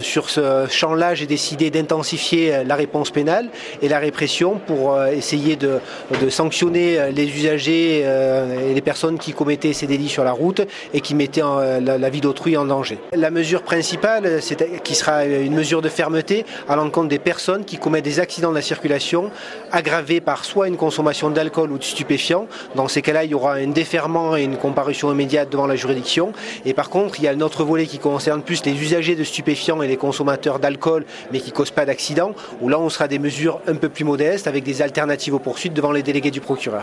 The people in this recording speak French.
sur ce champ-là, j'ai décidé d'intensifier la réponse pénale et la répression pour essayer de sanctionner les usagers et les personnes qui commettaient ces délits sur la route et qui mettaient la vie d'autrui en danger. La mesure principale, qui sera une mesure de fermeté à l'encontre des personnes qui commettent des accidents de la circulation aggravés par soit une consommation d'alcool ou de stupéfiants. Dans ces cas-là, il y aura un déferment et une comparution immédiate devant la juridiction. Et par contre, il y a un autre volet qui concerne plus les usagers de stupéfiants et les consommateurs d'alcool, mais qui ne causent pas d'accident, où là, on sera des mesures un peu plus modestes avec des alternatives aux poursuites devant les délégués du procureur.